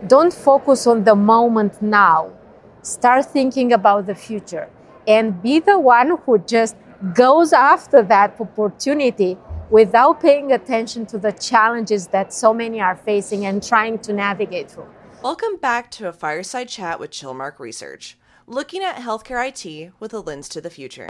don't focus on the moment now. Start thinking about the future and be the one who just goes after that opportunity without paying attention to the challenges that so many are facing and trying to navigate through. Welcome back to a fireside chat with Chilmark Research, looking at healthcare IT with a lens to the future.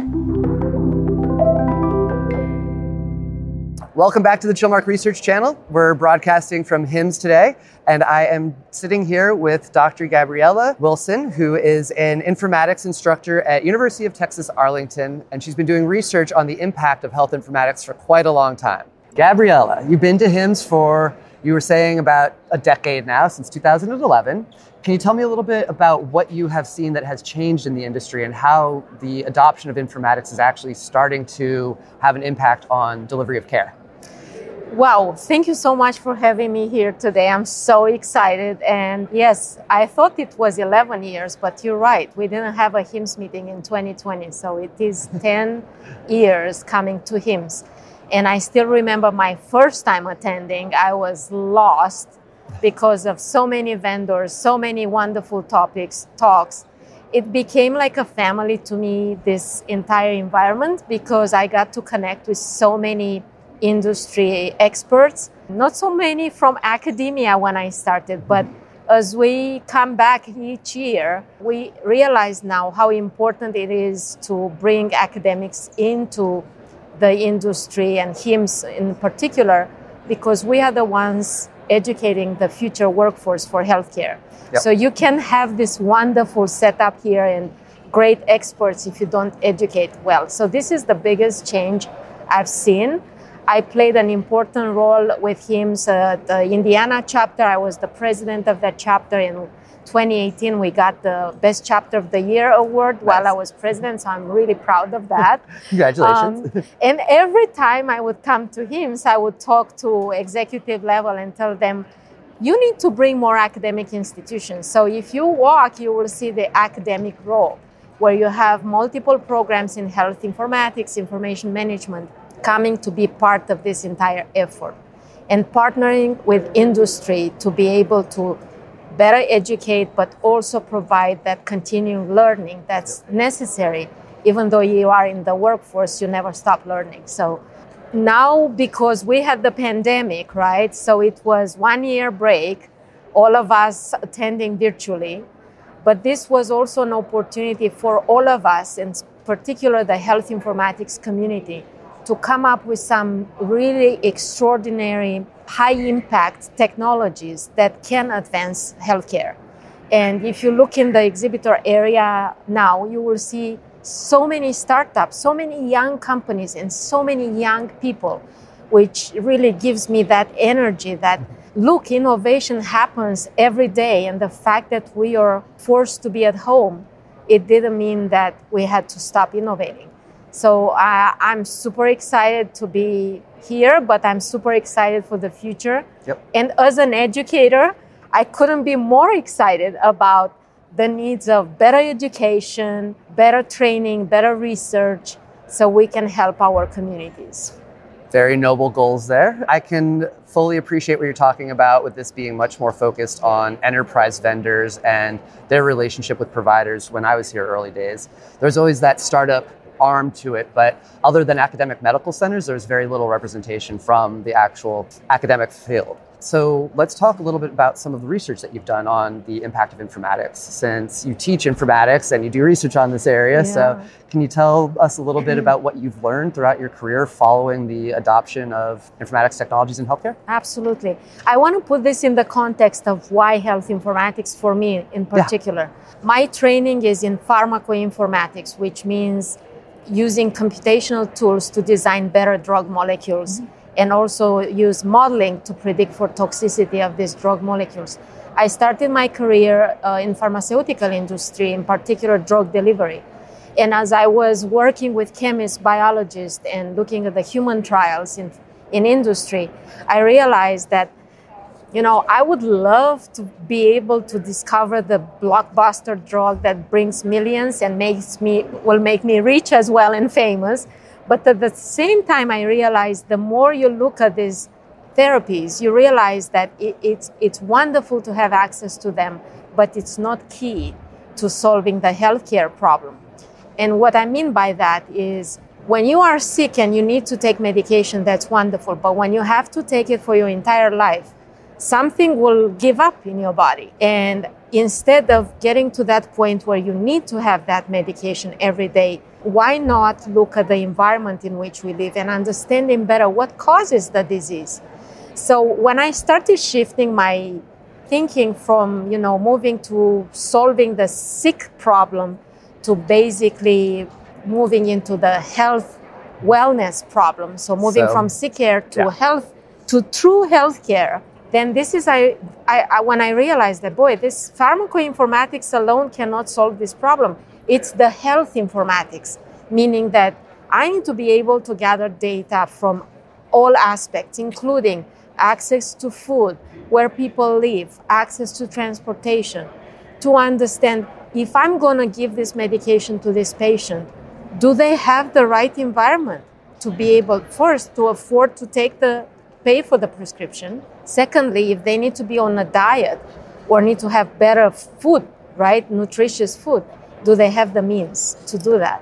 Welcome back to the Chilmark Research Channel. We're broadcasting from HIMSS today, and I am sitting here with Dr. Gabriella Wilson, who is an informatics instructor at University of Texas Arlington, and she's been doing research on the impact of health informatics for quite a long time. Gabriella, you've been to HIMSS for, you were saying, about a decade now, since 2011. Can you tell me a little bit about what you have seen that has changed in the industry and how the adoption of informatics is actually starting to have an impact on delivery of care? Wow, thank you so much for having me here today. I'm so excited. And yes, I thought it was 11 years, but you're right. We didn't have a HIMSS meeting in 2020. So it is 10 years coming to HIMSS. And I still remember my first time attending. I was lost because of so many vendors, so many wonderful talks. It became like a family to me, this entire environment, because I got to connect with so many industry experts, not so many from academia when I started, but as we come back each year, we realize now how important it is to bring academics into the industry and HIMSS in particular, because we are the ones educating the future workforce for healthcare. Yep. So you can have this wonderful setup here and great experts if you don't educate well. So this is the biggest change I've seen. I played an important role with HIMSS, the Indiana chapter. I was the president of that chapter. In 2018, we got the Best Chapter of the Year award while I was president, so I'm really proud of that. Congratulations. And every time I would come to HIMSS, I would talk to executive level and tell them, you need to bring more academic institutions. So if you walk, you will see the academic role, where you have multiple programs in health informatics, information management, coming to be part of this entire effort and partnering with industry to be able to better educate, but also provide that continuing learning that's necessary. Even though you are in the workforce, you never stop learning. So now, because we had the pandemic, right? So it was 1 year break, all of us attending virtually. But this was also an opportunity for all of us, in particular the health informatics community, to come up with some really extraordinary high-impact technologies that can advance healthcare. And if you look in the exhibitor area now, you will see so many startups, so many young companies, and so many young people, which really gives me that energy that, look, innovation happens every day. And the fact that we are forced to be at home, it didn't mean that we had to stop innovating. So I'm super excited to be here, but I'm super excited for the future. Yep. And as an educator, I couldn't be more excited about the needs of better education, better training, better research, so we can help our communities. Very noble goals there. I can fully appreciate what you're talking about with this being much more focused on enterprise vendors and their relationship with providers. When I was here early days, there's always that startup arm to it, but other than academic medical centers, there's very little representation from the actual academic field. So let's talk a little bit about some of the research that you've done on the impact of informatics, since you teach informatics and you do research on this area. Yeah. So can you tell us a little bit about what you've learned throughout your career following the adoption of informatics technologies in healthcare? Absolutely. I want to put this in the context of why health informatics for me in particular. Yeah. My training is in pharmacoinformatics, which means using computational tools to design better drug molecules. Mm-hmm. And also use modeling to predict for toxicity of these drug molecules. I started my career in pharmaceutical industry, in particular drug delivery. And as I was working with chemists, biologists, and looking at the human trials in industry, I realized that, I would love to be able to discover the blockbuster drug that brings millions and will make me rich as well and famous. But at the same time, I realized the more you look at these therapies, you realize that it's wonderful to have access to them, but it's not key to solving the healthcare problem. And what I mean by that is when you are sick and you need to take medication, that's wonderful. But when you have to take it for your entire life, something will give up in your body. And instead of getting to that point where you need to have that medication every day, why not look at the environment in which we live and understanding better what causes the disease? So when I started shifting my thinking from, moving to solving the sick problem to basically moving into the health wellness problem, so moving from sick care to health, to true health care, then this is when I realized that, boy, this pharmacoinformatics alone cannot solve this problem. It's the health informatics, meaning that I need to be able to gather data from all aspects, including access to food, where people live, access to transportation, to understand if I'm going to give this medication to this patient, do they have the right environment to be able, first, to afford to pay for the prescription? Secondly, if they need to be on a diet or need to have better food, right, nutritious food, do they have the means to do that?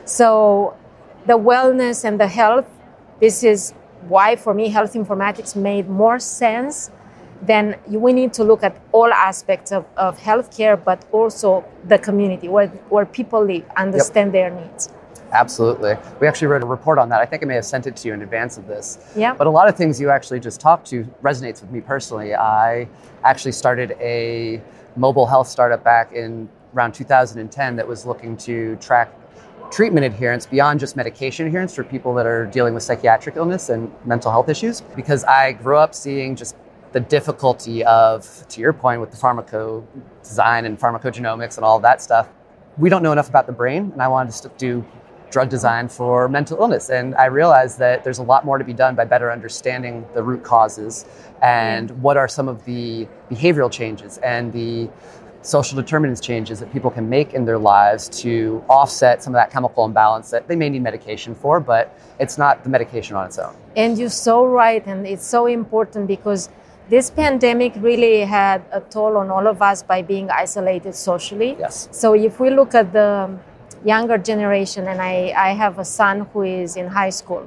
So the wellness and the health, this is why, for me, health informatics made more sense. Then we need to look at all aspects of healthcare, but also the community where people live, understand their needs. Absolutely. We actually wrote a report on that. I think I may have sent it to you in advance of this. Yeah. But a lot of things you actually just talked to resonates with me personally. I actually started a mobile health startup back in around 2010 that was looking to track treatment adherence beyond just medication adherence for people that are dealing with psychiatric illness and mental health issues. Because I grew up seeing just the difficulty of, to your point, with the pharmaco design and pharmacogenomics and all of that stuff. We don't know enough about the brain, and I wanted to do drug design for mental illness. And I realized that there's a lot more to be done by better understanding the root causes and what are some of the behavioral changes and the social determinants changes that people can make in their lives to offset some of that chemical imbalance that they may need medication for, but it's not the medication on its own. And you're so right, and it's so important because this pandemic really had a toll on all of us by being isolated socially. Yes. So if we look at the younger generation, and I have a son who is in high school,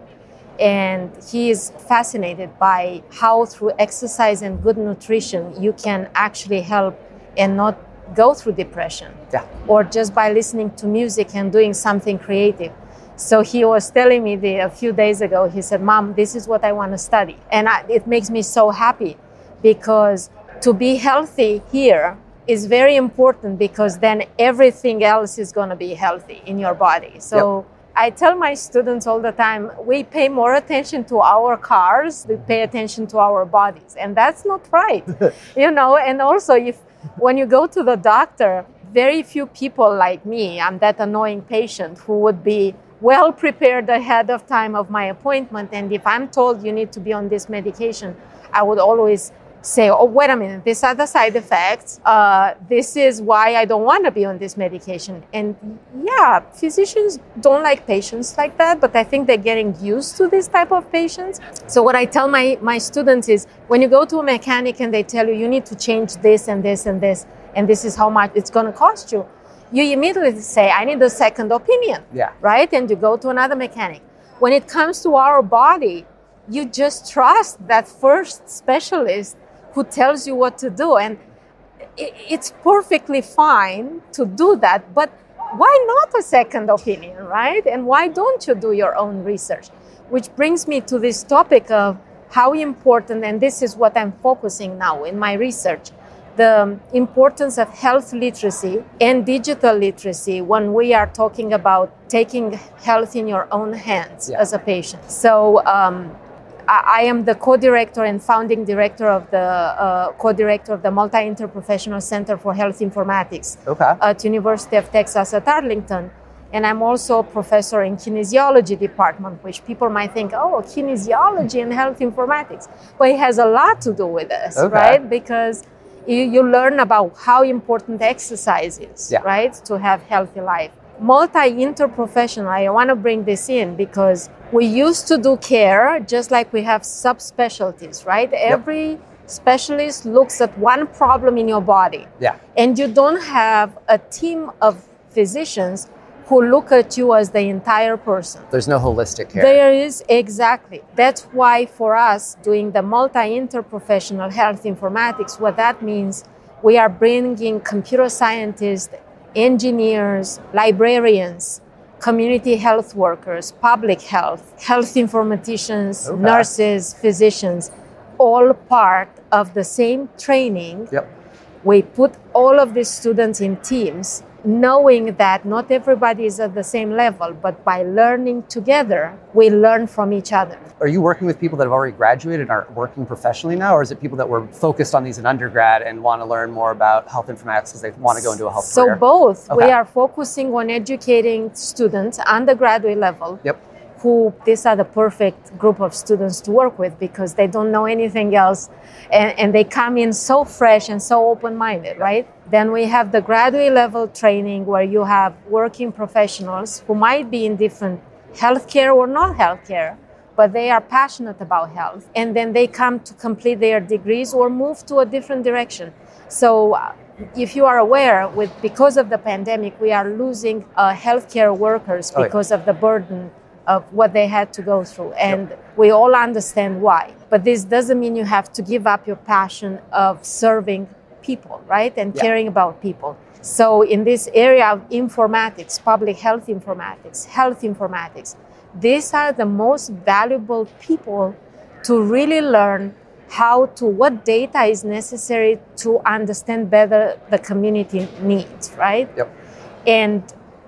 and he is fascinated by how through exercise and good nutrition you can actually help and not go through depression. Yeah. Or just by listening to music and doing something creative. So he was telling me a few days ago, he said, "Mom, this is what I want to study." And it makes me so happy because to be healthy here is very important because then everything else is going to be healthy in your body. So I tell my students all the time, we pay more attention to our cars, we pay attention to our bodies. And that's not right, and also when you go to the doctor, very few people like me, I'm that annoying patient who would be well prepared ahead of time of my appointment. And if I'm told you need to be on this medication, I would always say, oh, wait a minute, these are the side effects. This is why I don't want to be on this medication. And yeah, physicians don't like patients like that, but I think they're getting used to this type of patients. So what I tell my students is when you go to a mechanic and they tell you need to change this and this and this, and this is how much it's going to cost you, you immediately say, I need a second opinion, right? And you go to another mechanic. When it comes to our body, you just trust that first specialist who tells you what to do. And it's perfectly fine to do that, but why not a second opinion, right? And why don't you do your own research? Which brings me to this topic of how important, and this is what I'm focusing now in my research, the importance of health literacy and digital literacy when we are talking about taking health in your own hands as a patient. So I am the co-director and founding director of the Multi-Interprofessional Center for Health Informatics at University of Texas at Arlington. And I'm also a professor in kinesiology department, which people might think, oh, kinesiology and health informatics. But it has a lot to do with this, right? Because you learn about how important exercise is, right, to have healthy life. multi-interprofessional. I want to bring this in because we used to do care just like we have subspecialties, right? Yep. Every specialist looks at one problem in your body. Yeah. And you don't have a team of physicians who look at you as the entire person. There's no holistic care. There is, exactly. That's why for us, doing the multi-interprofessional health informatics, what that means, we are bringing computer scientists, engineers, librarians, community health workers, public health, health informaticians, Okay. nurses, physicians, all part of the same training. Yep. We put all of these students in teams, knowing that not everybody is at the same level, but by learning together, we learn from each other. Are you working with people that have already graduated and are working professionally now, or is it people that were focused on these in undergrad and want to learn more about health informatics because they want to go into a health career? So both. Okay. We are focusing on educating students, undergraduate level, Yep. who these are the perfect group of students to work with because they don't know anything else and they come in so fresh and so open-minded, right? Then we have the graduate level training where you have working professionals who might be in different healthcare or not healthcare, but they are passionate about health. And then they come to complete their degrees or move to a different direction. So if you are aware, because of the pandemic, we are losing healthcare workers because of the burden of what they had to go through. And we all understand why. But this doesn't mean you have to give up your passion of serving people, right? And caring about people. So in this area of informatics, public health informatics, these are the most valuable people to really learn what data is necessary to understand better the community needs, right? Yep. And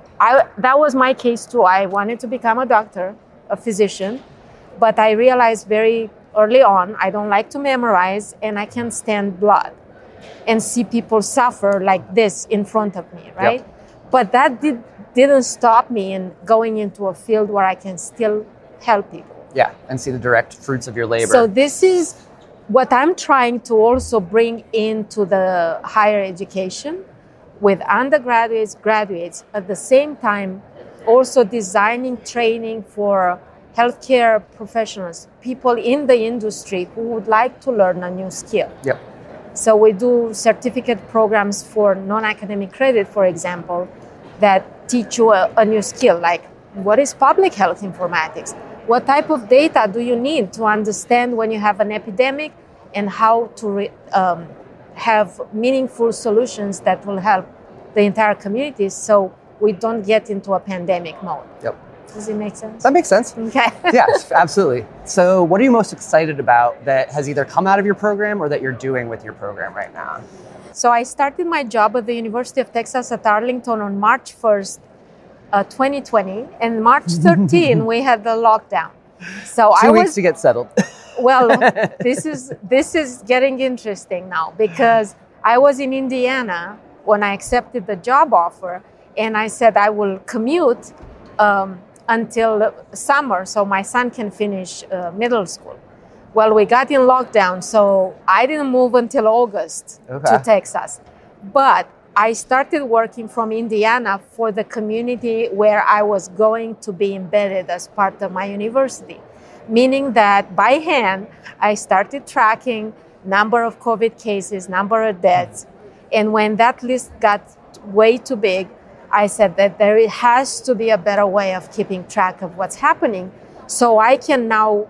that was my case too. I wanted to become a doctor, a physician, but I realized very early on, I don't like to memorize and I can't stand blood and see people suffer like this in front of me, right? Yep. But that didn't stop me in going into a field where I can still help people. Yeah, and see the direct fruits of your labor. So this is what I'm trying to also bring into the higher education with undergraduates, graduates, at the same time also designing training for healthcare professionals, people in the industry who would like to learn a new skill. Yep. So we do certificate programs for non-academic credit, for example, that teach you a new skill, like what is public health informatics? What type of data do you need to understand when you have an epidemic and how to have meaningful solutions that will help the entire community so we don't get into a pandemic mode. Yep. Does it make sense? That makes sense. Okay. Yes, absolutely. So what are you most excited about that has either come out of your program or that you're doing with your program right now? So I started my job at the University of Texas at Arlington on March 1st, 2020. And March 13, we had the lockdown. So 2 weeks to get settled. Well, this is getting interesting now because I was in Indiana when I accepted the job offer, and I said I will commute until summer so my son can finish middle school. Well, we got in lockdown, so I didn't move until August to Texas. But I started working from Indiana for the community where I was going to be embedded as part of my university. Meaning that by hand, I started tracking number of COVID cases, number of deaths. And when that list got way too big, I said that there has to be a better way of keeping track of what's happening so I can now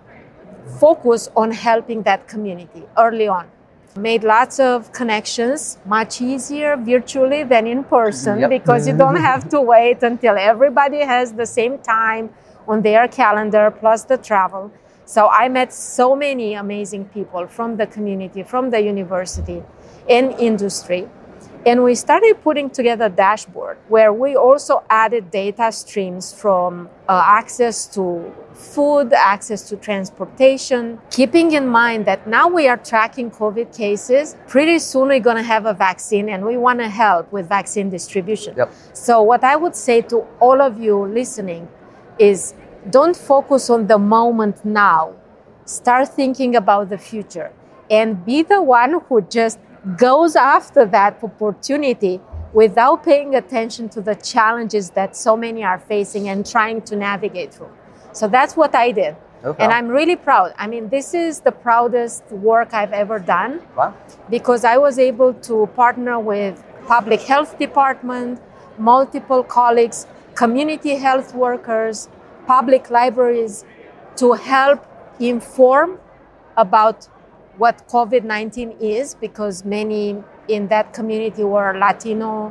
focus on helping that community early on. Made lots of connections, much easier virtually than in person because you don't have to wait until everybody has the same time on their calendar plus the travel. So I met so many amazing people from the community, from the university and industry. And we started putting together a dashboard where we also added data streams from access to food, access to transportation, keeping in mind that now we are tracking COVID cases. Pretty soon we're going to have a vaccine and we want to help with vaccine distribution. Yep. So what I would say to all of you listening is don't focus on the moment now. Start thinking about the future and be the one who just goes after that opportunity without paying attention to the challenges that so many are facing and trying to navigate through. So that's what I did. Okay. And I'm really proud. I mean, this is the proudest work I've ever done. Wow. Because I was able to partner with public health department, multiple colleagues, community health workers, public libraries, to help inform about what COVID-19 is, because many in that community were Latino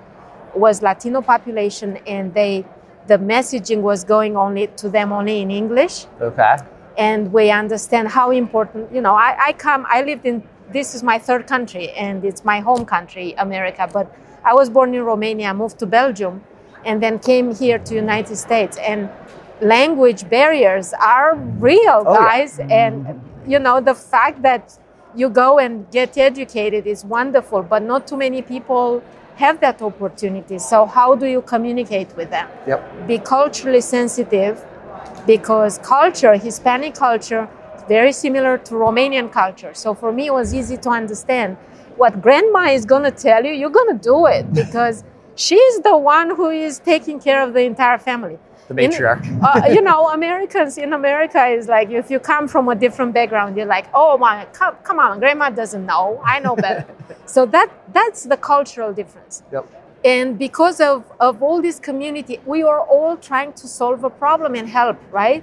population, and the messaging was going only in English. Okay. And we understand how important, I lived in, this is my third country and it's my home country, America, but I was born in Romania, moved to Belgium, and then came here to United States. And language barriers are real, guys. Yeah. And, the fact that you go and get educated is wonderful, but not too many people have that opportunity. So how do you communicate with them? Yep. Be culturally sensitive, because Hispanic culture, is very similar to Romanian culture. So for me, it was easy to understand what grandma is going to tell you, you're going to do it, because she's the one who is taking care of the entire family. The matriarch. Americans in America is like, if you come from a different background, you're like, oh my, come on, grandma doesn't know, I know better. So that's the cultural difference. Yep. And because of all this community, we are all trying to solve a problem and help, right?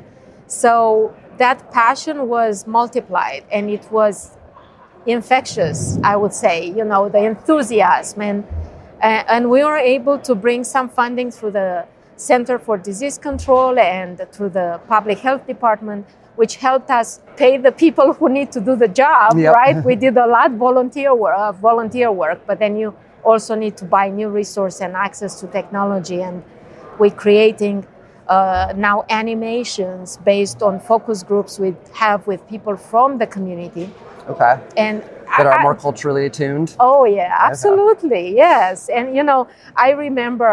So that passion was multiplied, and it was infectious, I would say, the enthusiasm. And we were able to bring some funding through the Center for Disease Control and through the Public Health Department, which helped us pay the people who need to do the job, yep. Right? We did a lot of volunteer work, but then you also need to buy new resource and access to technology. And we're creating now animations based on focus groups we have with people from the community. Okay. And that are more culturally attuned? Oh, yeah, absolutely, yes. And, I remember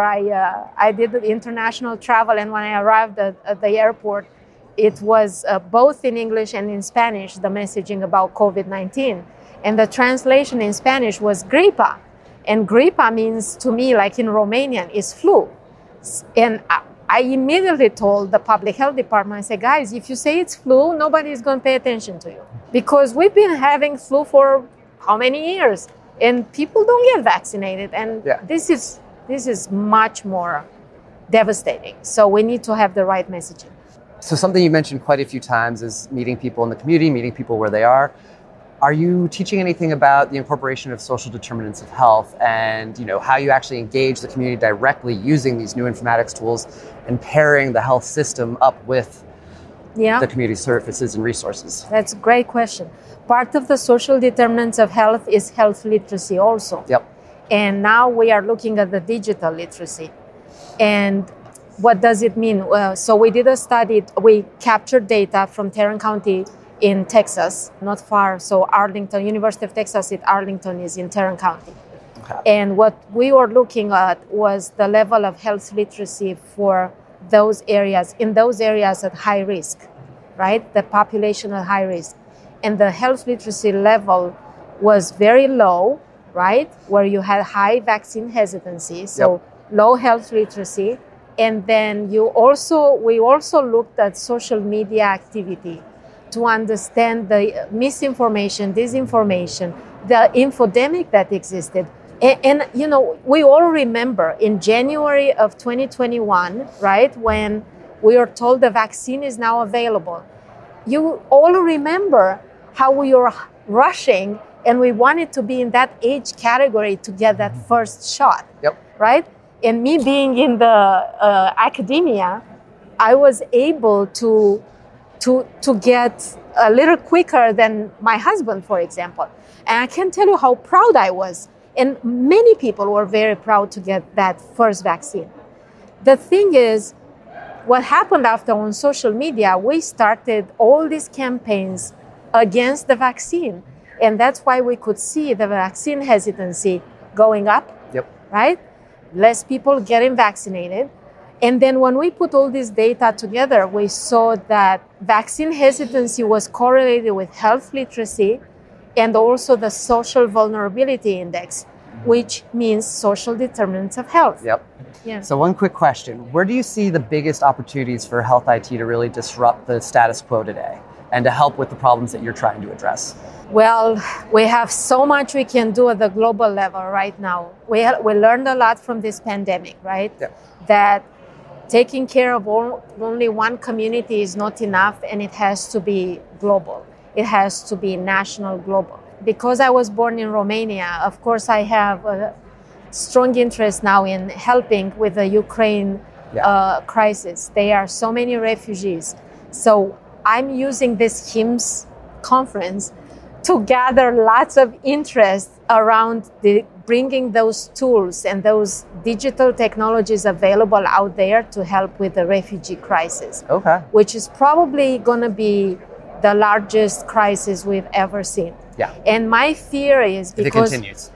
I did the international travel, and when I arrived at the airport, it was both in English and in Spanish, the messaging about COVID-19. And the translation in Spanish was gripa. And gripa means, to me, like in Romanian, is flu. And I immediately told the public health department, I said, guys, if you say it's flu, nobody is going to pay attention to you. Because we've been having flu for how many years? And people don't get vaccinated. And this is much more devastating. So we need to have the right messaging. So something you mentioned quite a few times is meeting people in the community, meeting people where they are. Are you teaching anything about the incorporation of social determinants of health and how you actually engage the community directly using these new informatics tools and pairing the health system up with the community services and resources? That's a great question. Part of the social determinants of health is health literacy also. Yep. And now we are looking at the digital literacy. And what does it mean? So we did a study, we captured data from Tarrant County in Texas, not far. So Arlington, University of Texas at Arlington is in Tarrant County. Okay. And what we were looking at was the level of health literacy for those areas, in those areas at high risk, right? The population at high risk. And the health literacy level was very low, right? Where you had high vaccine hesitancy, so low health literacy. And then we also looked at social media activity to understand the misinformation, disinformation, the infodemic that existed. And we all remember in January of 2021, right, when we were told the vaccine is now available. You all remember how we were rushing and we wanted to be in that age category to get that first shot, right? And me being in the academia, I was able to get a little quicker than my husband, for example. And I can tell you how proud I was. And many people were very proud to get that first vaccine. The thing is, what happened after on social media, we started all these campaigns against the vaccine. And that's why we could see the vaccine hesitancy going up, right? Less people getting vaccinated. And then when we put all this data together, we saw that vaccine hesitancy was correlated with health literacy and also the social vulnerability index, which means social determinants of health. Yep. Yeah. So one quick question. Where do you see the biggest opportunities for health IT to really disrupt the status quo today and to help with the problems that you're trying to address? Well, we have so much we can do at the global level right now. We learned a lot from this pandemic, right? Yeah. That taking care of only one community is not enough, and it has to be global. It has to be national, global. Because I was born in Romania, of course, I have a strong interest now in helping with the Ukraine crisis. There are so many refugees. So I'm using this HIMSS conference to gather lots of interest around bringing those tools and those digital technologies available out there to help with the refugee crisis. Okay. Which is probably going to be the largest crisis we've ever seen. Yeah. And my fear is because... If it continues.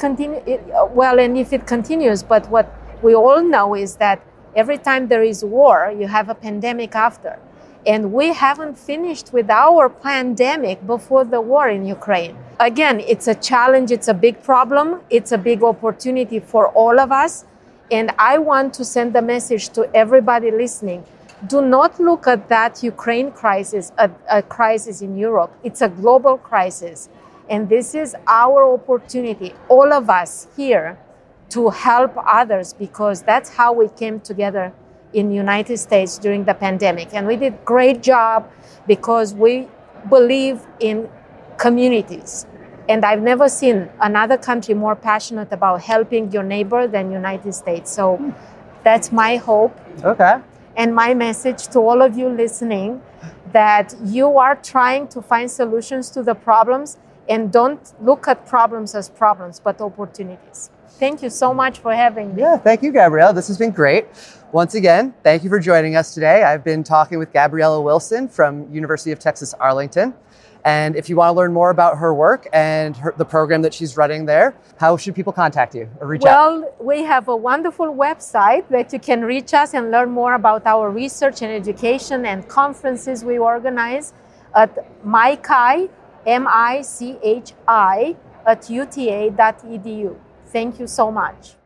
And if it continues, but what we all know is that every time there is war, you have a pandemic after. And we haven't finished with our pandemic before the war in Ukraine. Again, it's a challenge, it's a big problem, it's a big opportunity for all of us. And I want to send a message to everybody listening. Do not look at that Ukraine crisis, a crisis in Europe. It's a global crisis. And this is our opportunity, all of us here, to help others, because that's how we came together in the United States during the pandemic. And we did a great job because we believe in communities. And I've never seen another country more passionate about helping your neighbor than United States. So that's my hope. Okay. And my message to all of you listening, that you are trying to find solutions to the problems, and don't look at problems as problems, but opportunities. Thank you so much for having me. Yeah, thank you, Gabriella. This has been great. Once again, thank you for joining us today. I've been talking with Gabriella Wilson from University of Texas, Arlington. And if you want to learn more about her work and the program that she's running there, how should people contact you or reach out? Well, we have a wonderful website that you can reach us and learn more about our research and education and conferences we organize at MICHI, MICHI, at uta.edu. Thank you so much.